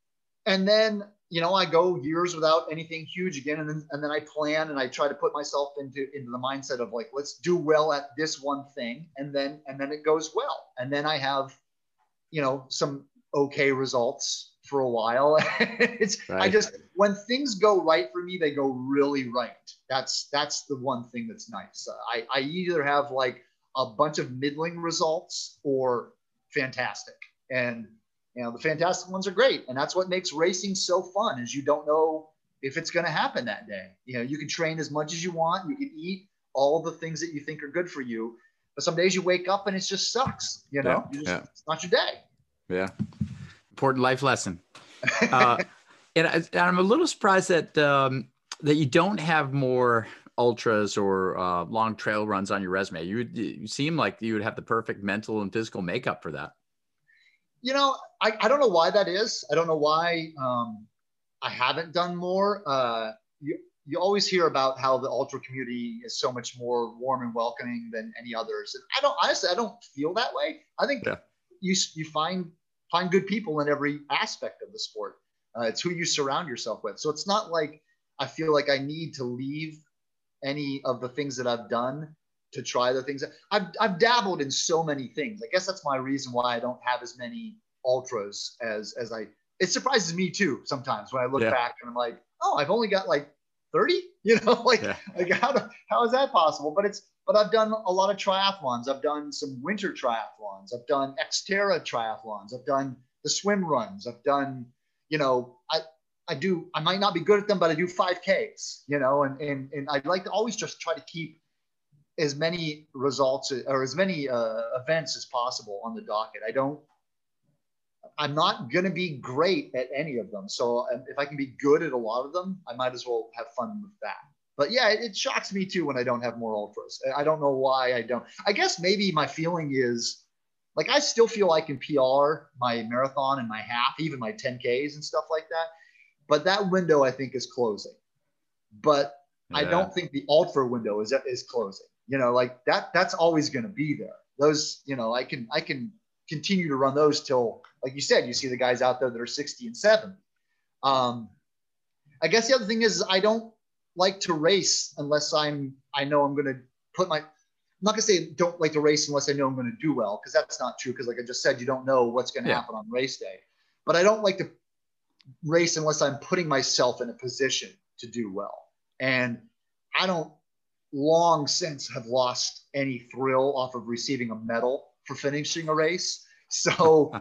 And then, you know, I go years without anything huge again. And then, and then I plan and I try to put myself into, into the mindset of like, let's do well at this one thing. And then, and then it goes well. And then I have, you know, some okay results for a while. it's right. I just, when things go right for me, they go really right. That's, that's the one thing that's nice. I, I either have like a bunch of middling results or fantastic. And, you know, the fantastic ones are great. And that's what makes racing so fun is you don't know if it's going to happen that day. You know, you can train as much as you want. You can eat all the things that you think are good for you. But some days you wake up and it just sucks, you know, yeah, you just, yeah. It's not your day. Yeah. Important life lesson. Uh, and, I, and I'm a little surprised that, um, that you don't have more ultras or uh, long trail runs on your resume. You, you seem like you would have the perfect mental and physical makeup for that. You know, I, I don't know why that is. I don't know why um, I haven't done more. Uh, you, you always hear about how the ultra community is so much more warm and welcoming than any others. And I don't, honestly, I don't feel that way. I think yeah. you, you find, find good people in every aspect of the sport. Uh, it's who you surround yourself with. So it's not like I feel like I need to leave any of the things that I've done to try the things. I've, I've dabbled in so many things. I guess that's my reason why I don't have as many ultras as, as I, it surprises me too sometimes when I look yeah. back and I'm like, oh, I've only got like thirty, you know, like, yeah. like how, how is that possible? But it's, but I've done a lot of triathlons. I've done some winter triathlons. I've done Xterra triathlons. I've done the swim runs. I've done, you know, I, I do, I might not be good at them, but I do five Ks, you know, and, and, and I'd like to always just try to keep as many results or as many uh, events as possible on the docket. I don't, I'm not going to be great at any of them. So if I can be good at a lot of them, I might as well have fun with that. But yeah, it, it shocks me too when I don't have more ultras. I don't know why I don't. I guess maybe my feeling is like, I still feel I can P R my marathon and my half, even my ten Ks and stuff like that. But that window I think is closing. But yeah. I don't think the ultra window is, is closing. You know, like that, that's always going to be there. Those, you know, I can, I can continue to run those till, like you said, you see the guys out there that are sixty and seventy. Um, I guess the other thing is I don't like to race unless I'm, I know I'm going to put my, I'm not going to say don't like to race unless I know I'm going to do well. Cause that's not true. Cause like I just said, you don't know what's going to yeah. happen on race day, but I don't like to race unless I'm putting myself in a position to do well. And I don't long since have lost any thrill off of receiving a medal for finishing a race. So,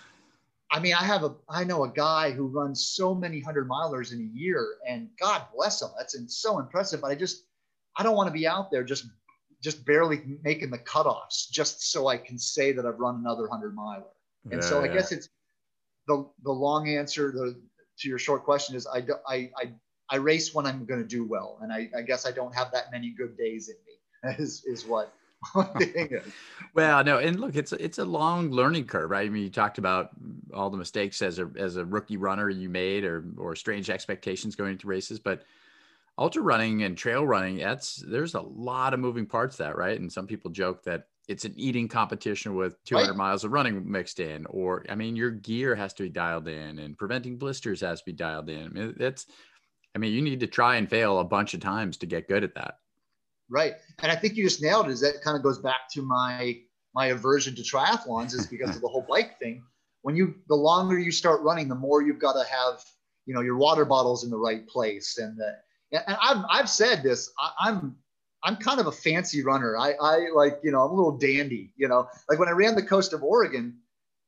I mean, I have a, I know a guy who runs so many hundred milers in a year and God bless him. That's so impressive. But I just, I don't want to be out there just, just barely making the cutoffs just so I can say that I've run another hundred miler. And yeah, so I yeah. guess it's the, the long answer the, to your short question is I, do, I, I, I race when I'm going to do well. And I, I guess I don't have that many good days in me is, is what the thing is. Well, no. And look, it's, it's a long learning curve, right? I mean, you talked about all the mistakes as a, as a rookie runner you made or, or strange expectations going into races, but ultra running and trail running, that's, there's a lot of moving parts to that, right? And some people joke that it's an eating competition with two hundred right. miles of running mixed in, or, I mean, your gear has to be dialed in and preventing blisters has to be dialed in. I mean, that's, I mean, you need to try and fail a bunch of times to get good at that. Right. And I think you just nailed it. Is that kind of goes back to my, my aversion to triathlons is because of the whole bike thing. When you, the longer you start running, the more you've got to have, you know, your water bottles in the right place. And the, and I've, I've said this, I, I'm, I'm kind of a fancy runner. I, I like, you know, I'm a little dandy, you know, like when I ran the coast of Oregon,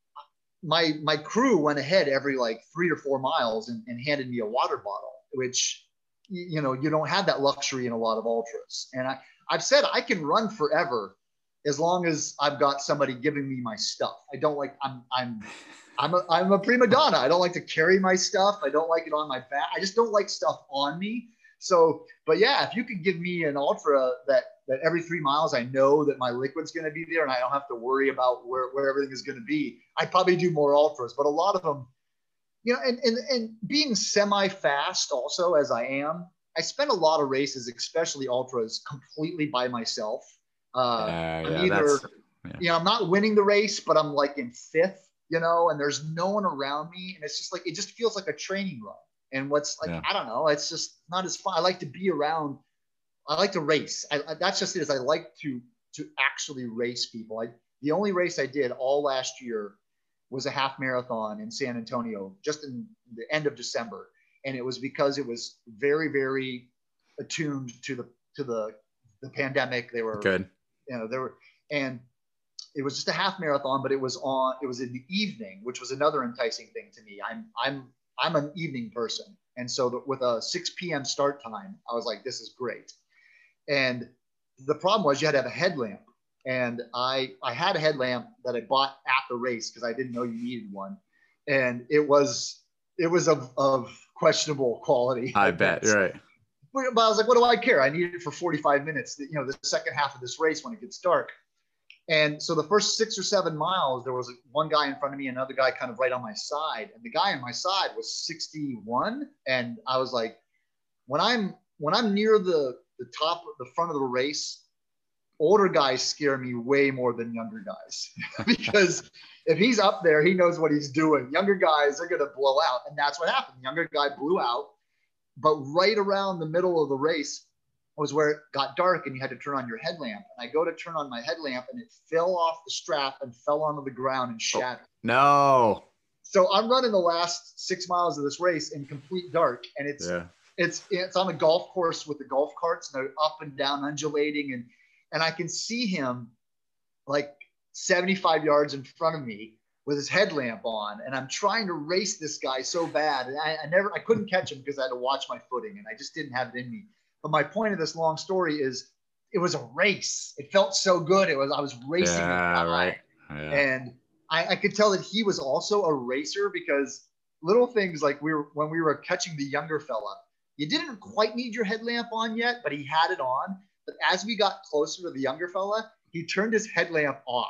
my, my crew went ahead every like three or four miles and, and handed me a water bottle, which, you know, you don't have that luxury in a lot of ultras. And I, I've said I can run forever as long as I've got somebody giving me my stuff. I don't like, I'm, I'm, I'm a, I'm a prima donna. I don't like to carry my stuff. I don't like it on my back. I just don't like stuff on me. So, but yeah, if you could give me an ultra that, that every three miles, I know that my liquid's going to be there and I don't have to worry about where, where everything is going to be, I'd probably do more ultras, but a lot of them, you know, and, and, and being semi-fast also as I am, I spend a lot of races, especially ultras, completely by myself. Uh, yeah, I'm yeah, either, yeah. you know, I'm not winning the race, but I'm like in fifth, you know, and there's no one around me. And it's just like, it just feels like a training run. And what's like, Yeah. I don't know, it's just not as fun. I like to be around. I like to race. I, I, that's just it. Is I like to to actually race people. I, the only race I did all last year was a half marathon in San Antonio, just in the end of December, and it was because it was very, very attuned to the to the the pandemic. They were Good. You know, there were, and it was just a half marathon, but it was on. It was in the evening, which was another enticing thing to me. I'm I'm I'm an evening person, and so the, with a six p.m. start time, I was like, this is great. And the problem was you had to have a headlamp. And I, I had a headlamp that I bought at the race because I didn't know you needed one. And it was, it was of, of questionable quality. I, I bet. bet. Right. But I was like, what do I care? I need it for forty-five minutes, you know, the second half of this race when it gets dark. And so the first six or seven miles, there was one guy in front of me, another guy kind of right on my side. And the guy on my side was sixty-one. And I was like, when I'm, when I'm near the, the top, the front of the race, older guys scare me way more than younger guys because if he's up there, he knows what he's doing. Younger guys are going to blow out. And that's what happened. The younger guy blew out, but right around the middle of the race was where it got dark and you had to turn on your headlamp. And I go to turn on my headlamp and it fell off the strap and fell onto the ground and shattered. Oh, no. So I'm running the last six miles of this race in complete dark. And it's, yeah. It's it's on a golf course with the golf carts and they're up and down undulating. And, and I can see him like seventy-five yards in front of me with his headlamp on. And I'm trying to race this guy so bad. And I, I never, I couldn't catch him because I had to watch my footing and I just didn't have it in me. But my point of this long story is it was a race. It felt so good. It was, I was racing. Yeah, right. Yeah. And I, I could tell that he was also a racer because little things like we were, when we were catching the younger fella, you didn't quite need your headlamp on yet, but he had it on. But as we got closer to the younger fella, he turned his headlamp off.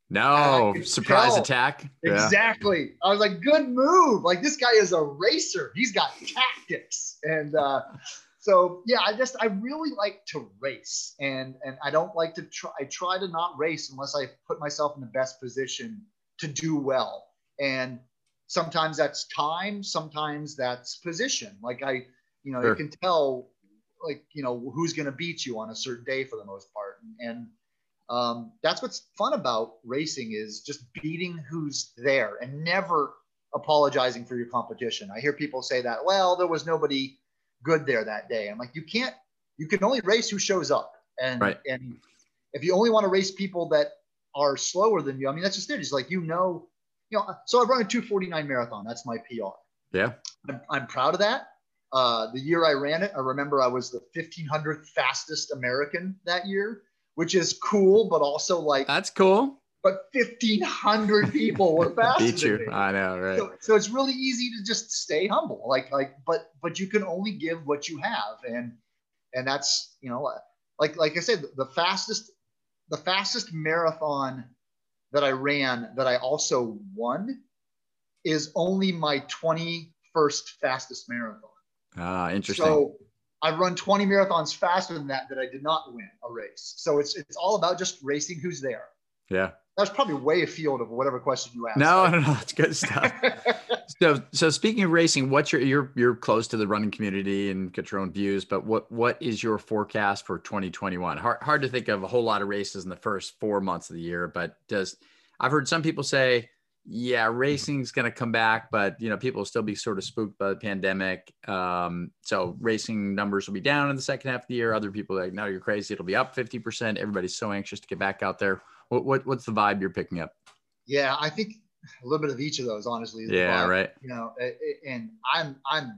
No, surprise tell. attack. Exactly. Yeah. I was like, good move. Like this guy is a racer. He's got tactics. And uh, so, yeah, I just, I really like to race. And, and I don't like to try, I try to not race unless I put myself in the best position to do well. And sometimes that's time. Sometimes that's position. Like I, You know, sure. You can tell, like, you know, who's going to beat you on a certain day for the most part. And um, that's what's fun about racing is just beating who's there and never apologizing for your competition. I hear people say that, well, there was nobody good there that day. I'm like, you can't, you can only race who shows up. And, right. and if you only want to race people that are slower than you, I mean, that's just it. It's like, you know, you know, so I run a two forty-nine marathon. That's my P R. Yeah. I'm, I'm proud of that. Uh, the year I ran it, I remember I was the fifteen hundredth fastest American that year, which is cool, but also like that's cool. But fifteen hundred people were faster Beat you. than me. I know, right? So, so it's really easy to just stay humble, like like. But but you can only give what you have, and and that's you know, like like I said, the fastest the fastest marathon that I ran that I also won is only my twenty-first fastest marathon. Ah, interesting. So I've run twenty marathons faster than that, that I did not win a race. So it's, it's all about just racing who's there. Yeah. That's probably way afield of whatever question you asked. No, no, no, it's good stuff. so, so speaking of racing, what's your, you're, you're close to the running community and get your own views, but what, what is your forecast for twenty twenty-one? Hard, hard to think of a whole lot of races in the first four months of the year, but does, I've heard some people say, yeah, racing's going to come back, but you know, people will still be sort of spooked by the pandemic. Um, so racing numbers will be down in the second half of the year. Other people are like, no, you're crazy. It'll be up fifty percent. Everybody's so anxious to get back out there. What, what what's the vibe you're picking up? Yeah, I think a little bit of each of those, honestly. Yeah, vibe, right. You know, and I'm, I'm,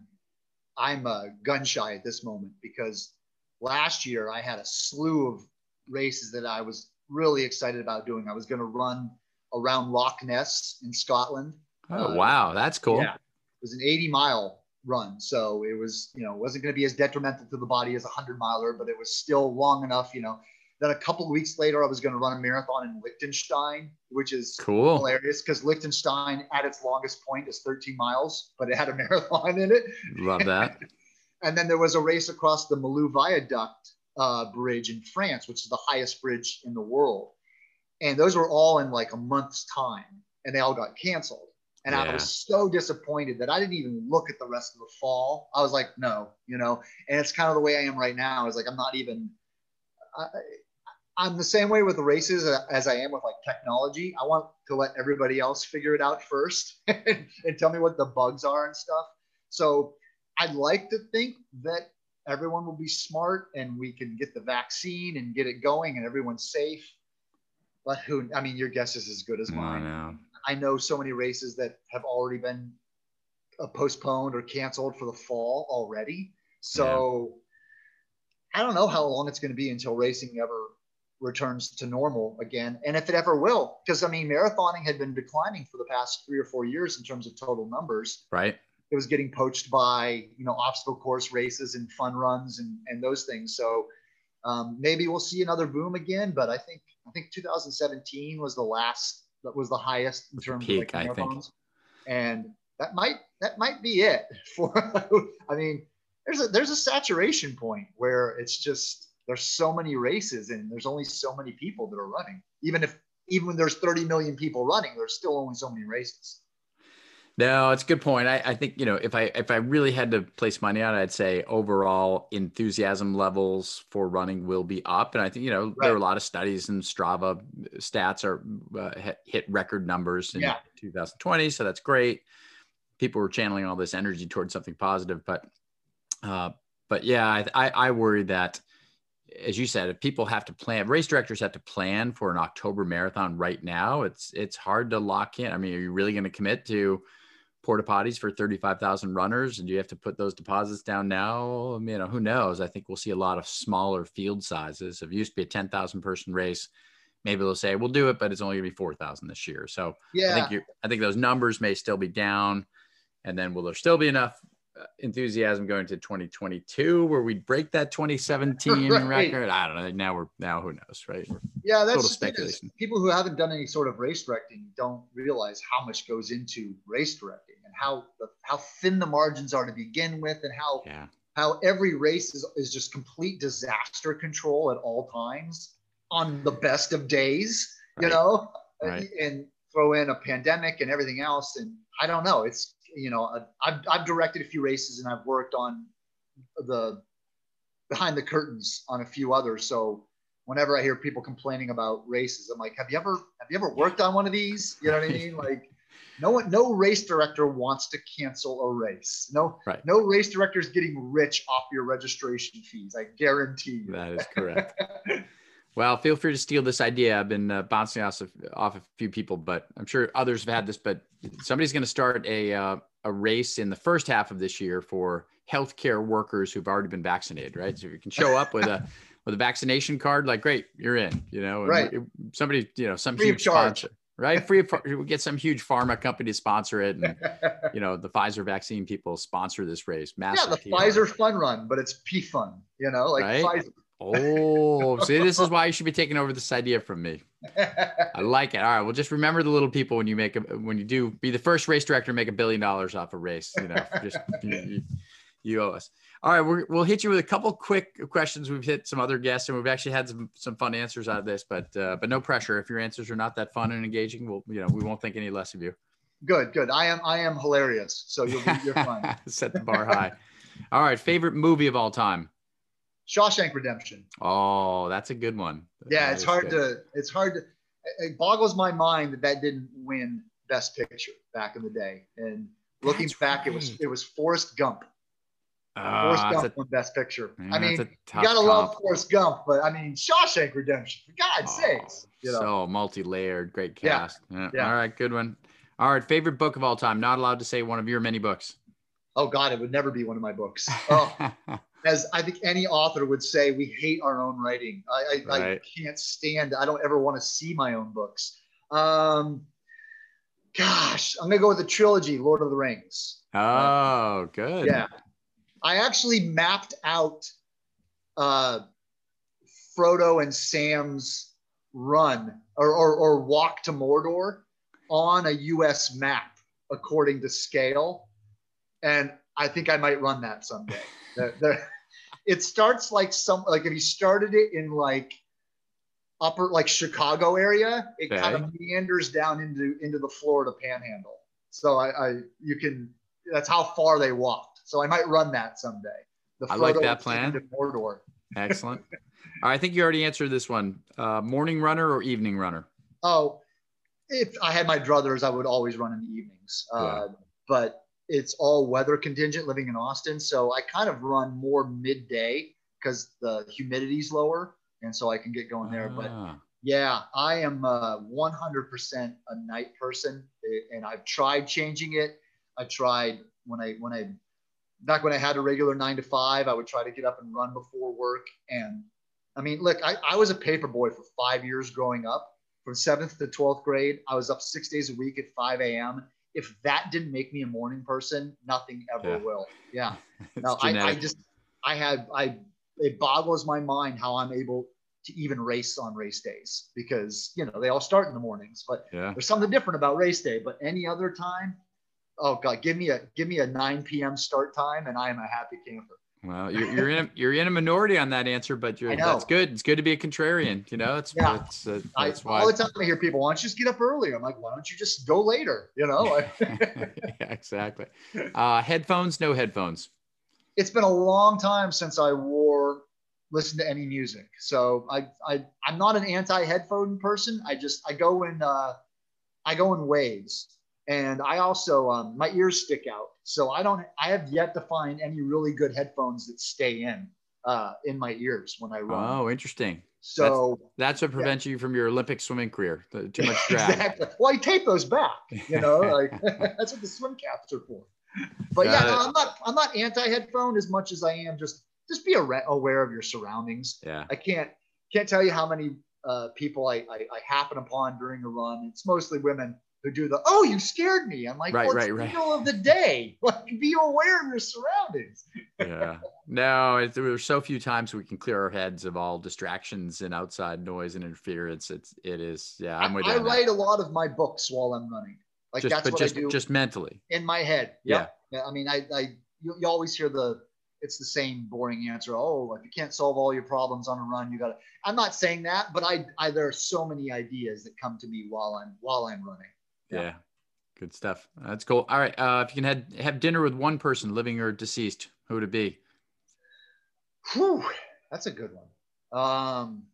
I'm uh, gun shy at this moment because last year I had a slew of races that I was really excited about doing. I was going to run around Loch Ness in Scotland. Oh, uh, wow. That's cool. Yeah. It was an eighty mile run. So it was, you know, wasn't going to be as detrimental to the body as a hundred miler, but it was still long enough, you know. Then a couple of weeks later, I was going to run a marathon in Liechtenstein, which is cool, hilarious because Liechtenstein at its longest point is thirteen miles, but it had a marathon in it. Love that. And then there was a race across the Malou Viaduct uh, bridge in France, which is the highest bridge in the world. And those were all in like a month's time, and they all got canceled. And yeah. I was so disappointed that I didn't even look at the rest of the fall. I was like, no, you know, and it's kind of the way I am right now. Is like, I'm not even, I, I'm the same way with the races as I am with like technology. I want to let everybody else figure it out first and, and tell me what the bugs are and stuff. So I'd like to think that everyone will be smart and we can get the vaccine and get it going and everyone's safe. But who, I mean, your guess is as good as mine. No. I know so many races that have already been uh, postponed or canceled for the fall already. So yeah. I don't know how long it's going to be until racing ever returns to normal again. And if it ever will, because I mean, marathoning had been declining for the past three or four years in terms of total numbers. Right. It was getting poached by, you know, obstacle course races and fun runs and, and those things. So um, maybe we'll see another boom again, but I think, I think two thousand seventeen was the last, that was the highest in terms peak, of like marathons. I think. And that might, that might be it for, I mean, there's a, there's a saturation point where it's just, there's so many races and there's only so many people that are running. Even if, even when there's thirty million people running, there's still only so many races. No, it's a good point. I, I think, you know, if I, if I really had to place money on it, I'd say overall enthusiasm levels for running will be up. And I think, you know, right. there are a lot of studies and Strava stats are uh, hit record numbers in yeah. two thousand twenty. So that's great. People were channeling all this energy towards something positive, but, uh, but yeah, I, I, I worry that, as you said, if people have to plan, race directors have to plan for an October marathon right now. It's, it's hard to lock in. I mean, are you really going to commit to porta potties for thirty-five thousand runners? And do you have to put those deposits down now? I mean, you know, who knows? I think we'll see a lot of smaller field sizes. If it used to be a ten thousand person race, maybe they'll say, we'll do it, but it's only gonna be four thousand this year. So yeah. I think you're, I think those numbers may still be down. And then will there still be enough enthusiasm going to twenty twenty-two where we break that twenty seventeen right. record? I don't know. Now we're, now who knows, right? We're yeah, that's speculation. People who haven't done any sort of race directing don't realize how much goes into race directing and how how thin the margins are to begin with, and how yeah. how every race is, is just complete disaster control at all times on the best of days, right. you know, right. and throw in a pandemic and everything else. And I don't know. It's, you know, I've, I've directed a few races and I've worked on the behind the curtains on a few others. So whenever I hear people complaining about races, I'm like, have you ever, have you ever worked on one of these? You know what I mean? Like no one, no race director wants to cancel a race. No, right. no race director is getting rich off your registration fees. I guarantee you. That is correct. Well, feel free to steal this idea. I've been uh, bouncing off, of, off a few people, but I'm sure others have had this, but somebody's going to start a, uh, a race in the first half of this year for healthcare workers who've already been vaccinated, right? So if you can show up with a, with a vaccination card, like, great, you're in, you know, right. somebody, you know, some free huge sponsor, right? Free of, we get some huge pharma company to sponsor it. And, you know, the Pfizer vaccine people sponsor this race. Massive yeah, the P R. Pfizer fun run, but it's P fun, you know, like right? Pfizer. Oh, see, this is why you should be taking over this idea from me. I like it. All right. Well, just remember the little people when you make a, when you do be the first race director, make a billion dollars off a race, you know, just you, you, you owe us. All right. We're, we'll hit you with a couple quick questions. We've hit some other guests and we've actually had some, some fun answers out of this, but, uh, but no pressure. If your answers are not that fun and engaging, we'll, you know, we won't think any less of you. Good, good. I am, I am hilarious. So you'll be, you're fine. Set the bar high. All right. Favorite movie of all time? Shawshank Redemption. Oh, that's a good one. Yeah, that it's hard good. to, it's hard to, it boggles my mind that that didn't win Best Picture back in the day. And looking that's back, right. it was, it was Forrest Gump. Uh, Forrest Gump won Best Picture. Yeah, I mean, you gotta comp. love Forrest Gump, but I mean, Shawshank Redemption, for God's oh, sakes. You know? So multi-layered, great cast. Yeah. Yeah. Yeah. All right, good one. All right, favorite book of all time. Not allowed to say one of your many books. Oh God, it would never be one of my books. Oh. As I think any author would say, we hate our own writing. I, I, right. I can't stand, I don't ever want to see my own books. Um, gosh, I'm going to go with the trilogy, Lord of the Rings. Oh, uh, good. Yeah. I actually mapped out uh, Frodo and Sam's run or, or, or walk to Mordor on a U S map according to scale. And I think I might run that someday. the, the, it starts like some, like if you started it in like upper, like Chicago area, it okay. kind of meanders down into, into the Florida panhandle. So I, I, you can, that's how far they walked. So I might run that someday. The I like that plan. Mordor. Excellent. All right, I think you already answered this one. Uh, morning runner or evening runner? Oh, if I had my druthers, I would always run in the evenings. Uh, yeah. But it's all weather contingent living in Austin. So I kind of run more midday because the humidity's lower. And so I can get going there. Ah. But yeah, I am uh, one hundred percent a night person. And I've tried changing it. I tried when I, when I, back when I had a regular nine to five, I would try to get up and run before work. And I mean, look, I, I was a paper boy for five years growing up. From seventh to twelfth grade, I was up six days a week at five a.m. If that didn't make me a morning person, nothing ever yeah. will. Yeah. No, I, I just, I had, I, it boggles my mind how I'm able to even race on race days because, you know, they all start in the mornings, but yeah. there's something different about race day. But any other time, oh God, give me a, give me a nine p.m. start time and I am a happy camper. Well, you're, you're in a, you're in a minority on that answer, but you're, that's good. It's good to be a contrarian. You know, it's, yeah. it's uh, that's I, why all the time I hear people, why don't you just get up early? I'm like, why don't you just go later? You know? Yeah, exactly. Uh, headphones, no headphones. It's been a long time since I wore, listen to any music. So I, I, I'm not an anti-headphone person. I just, I go in, uh, I go in waves. And I also, um, my ears stick out. So I don't, I have yet to find any really good headphones that stay in, uh, in my ears when I run. Oh, interesting. So that's, that's what prevents yeah. you from your Olympic swimming career. The, too much drag. Exactly. Well, I tape those back, you know, like that's what the swim caps are for. But Got yeah, no, I'm not, I'm not anti-headphone as much as I am just, just be aware of your surroundings. Yeah. I can't, can't tell you how many, uh, people I, I, I happen upon during a run. It's mostly women who do the, oh, you scared me. I'm like, right, well, it's right, the right. middle of the day. Like, be aware of your surroundings. Yeah. No, it, there are so few times we can clear our heads of all distractions and outside noise and interference. It's, it is, yeah, I'm with you. I write a lot of my books while I'm running. Like, just, that's what just, I do. Just mentally. In my head. Yep. Yeah. I mean, I, I, you, you always hear the, it's the same boring answer. Oh, like you can't solve all your problems on a run. You got to, I'm not saying that, but I, I, there are so many ideas that come to me while I'm, while I'm running. Yeah. yeah. Good stuff. That's cool. All right. Uh, if you can have, have dinner with one person, living or deceased, who would it be? Whew, that's a good one. Um,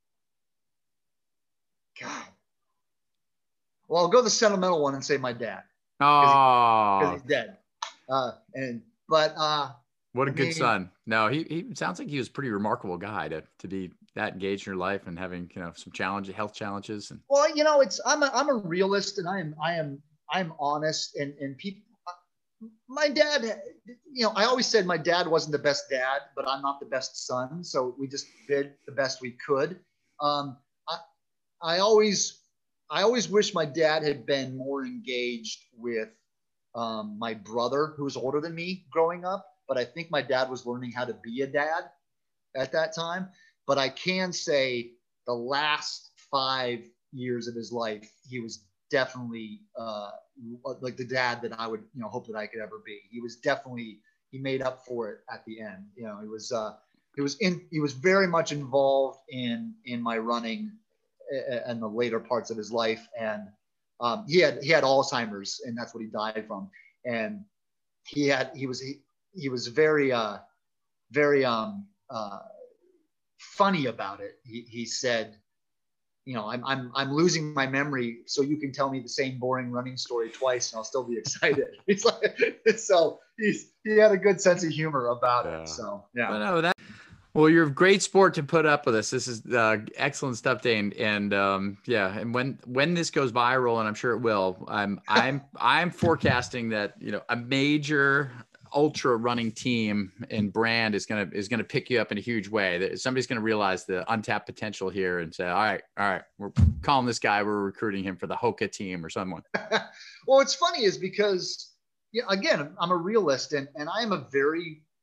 God. Well, I'll go the sentimental one and say my dad. Oh, because he, he's dead. Uh, and but uh, what a I good mean, son. No, he he sounds like he was a pretty remarkable guy to to be that engaged in your life and having, you know, some challenge, health challenges. And well, you know, it's I'm a I'm a realist and I am I am I'm honest and and people. My dad, you know, I always said my dad wasn't the best dad, but I'm not the best son. So we just did the best we could. Um, I, I always, I always wish my dad had been more engaged with um, my brother, who was older than me growing up. But I think my dad was learning how to be a dad at that time. But I can say the last five years of his life, he was definitely uh, like the dad that I would, you know, hope that I could ever be. He was definitely, he made up for it at the end. You know, he was, uh, he was in, he was very much involved in, in my running and the later parts of his life. And um, he had, he had Alzheimer's and that's what he died from. And he had, he was, he, he was very, uh, very um, uh, funny about it. He, he said, you know, I'm, I'm, I'm losing my memory, so you can tell me the same boring running story twice and I'll still be excited. It's like, so he's, he had a good sense of humor about yeah. it. So, yeah. But no, that, well, you're a great sport to put up with us. This is uh, excellent stuff, Dane. And um, yeah, and when, when this goes viral, and I'm sure it will, I'm, I'm, I'm forecasting that, you know, a major ultra running team and brand is going to, is going to pick you up in a huge way. That somebody's going to realize the untapped potential here and say, all right, all right, we're calling this guy, we're recruiting him for the Hoka team or someone. Well, what's funny is because, yeah, again, I'm a realist and, and I am a very,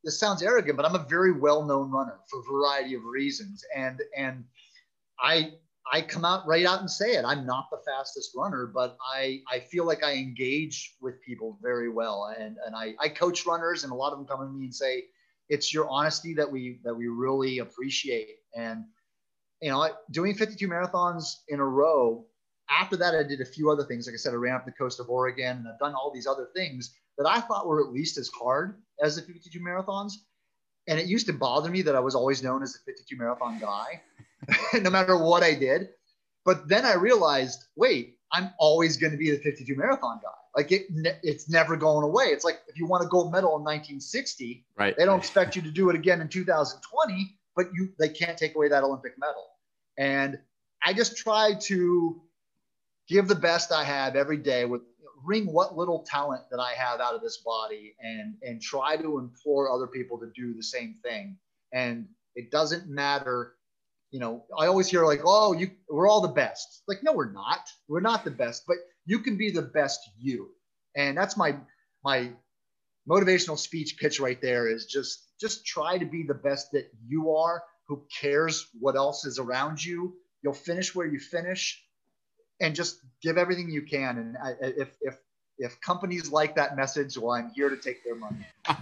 this sounds arrogant, but I'm a very well-known runner for a variety of reasons. And, and I, I come out right out and say it. I'm not the fastest runner, but I, I feel like I engage with people very well. And, and I, I coach runners, and a lot of them come to me and say, it's your honesty that we, that we really appreciate. And, you know, doing fifty-two marathons in a row, after that, I did a few other things. Like I said, I ran up the coast of Oregon, and I've done all these other things that I thought were at least as hard as the fifty-two marathons. And it used to bother me that I was always known as the fifty-two marathon guy, no matter what I did. But then I realized, wait, I'm always going to be the fifty-two marathon guy. Like it, it's never going away. It's like if you won a gold medal in nineteen sixty, right, they don't expect you to do it again in two thousand twenty, but you they can't take away that Olympic medal. And I just try to give the best I have every day, with wring what little talent that I have out of this body, and, and try to implore other people to do the same thing. And it doesn't matter. You know, I always hear like, oh, you, we're all the best. Like, no, we're not. We're not the best, but you can be the best you. And that's my, my motivational speech pitch right there, is just, just try to be the best that you are. Who cares what else is around you? You'll finish where you finish, and just give everything you can. And I, if, if, if companies like that message, well, I'm here to take their money.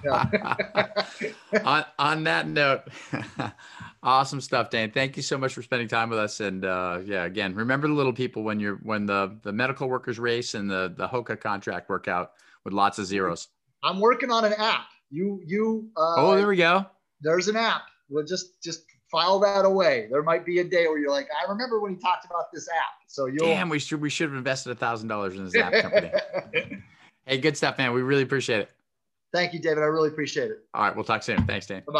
Yeah. on, on that note, awesome stuff, Dane. Thank you so much for spending time with us. And uh, yeah, again, remember the little people when you're, when the, the medical workers race and the, the Hoka contract work out with lots of zeros. I'm working on an app. You, you, uh, oh, there we go. There's an app. We'll just, just file that away. There might be a day where you're like, I remember when he talked about this app. So you'll. Damn, we should we should have invested a thousand dollars in this app company. Hey, good stuff, man. We really appreciate it. Thank you, David. I really appreciate it. All right, we'll talk soon. Thanks, Dan. Bye-bye.